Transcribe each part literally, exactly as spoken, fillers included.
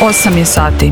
osam je sati.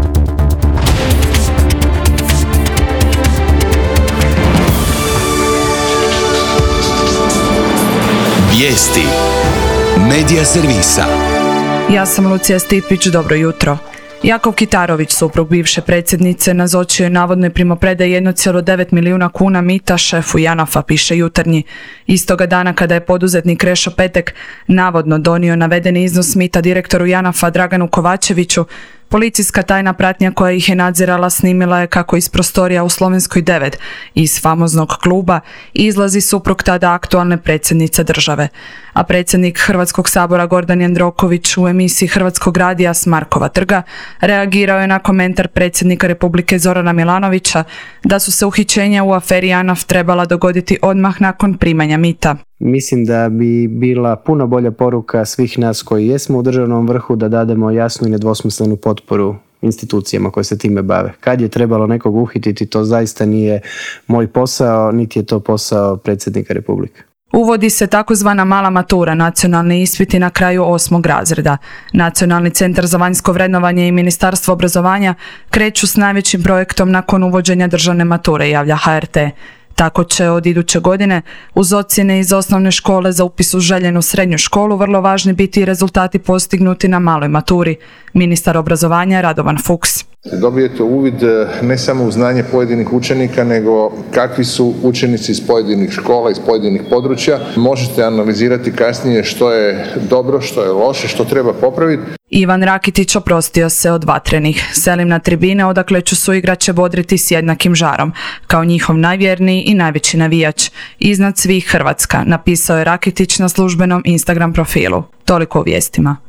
Vijesti Medija servisa. Ja sam Lucija Stipić, dobro jutro. Jakov Kitarović, suprug bivše predsjednice, nazočio je navodnoj primopredaji jedan zarez devet milijuna kuna mita šefu Janafa, piše Jutarnji. Istoga dana kada je poduzetnik Krešo Petek navodno donio navedeni iznos mita direktoru Janafa Draganu Kovačeviću, policijska tajna pratnja koja ih je nadzirala snimila je kako iz prostorija u Slovenskoj devet, iz famoznog kluba, izlazi suprug tada aktualne predsjednice države. A predsjednik Hrvatskog sabora Gordan Jandroković u emisiji Hrvatskog radija s Markova trga reagirao je na komentar predsjednika Republike Zorana Milanovića da su se uhićenja u aferi Janaf trebala dogoditi odmah nakon primanja mita. Mislim da bi bila puno bolja poruka svih nas koji jesmo u državnom vrhu da dademo jasnu i nedvosmislenu potporu institucijama koje se time bave. Kad je trebalo nekog uhititi, to zaista nije moj posao, niti je to posao predsjednika Republike. Uvodi se takozvana mala matura, nacionalni ispiti na kraju osmog razreda. Nacionalni centar za vanjsko vrednovanje i Ministarstvo obrazovanja kreću s najvećim projektom nakon uvođenja državne mature, javlja H R T. Tako će od iduće godine uz ocjene iz osnovne škole za upis u željenu srednju školu vrlo važni biti i rezultati postignuti na maloj maturi. Ministar obrazovanja Radovan Fuchs. Dobijete uvid ne samo u znanje pojedinih učenika, nego kakvi su učenici iz pojedinih škola, iz pojedinih područja. Možete analizirati kasnije što je dobro, što je loše, što treba popraviti. Ivan Rakitić oprostio se od vatrenih. Selim na tribine odakle ću suigrače bodriti s jednakim žarom, kao njihov najvjerniji i najveći navijač. Iznad svih Hrvatska, napisao je Rakitić na službenom Instagram profilu. Toliko u vijestima.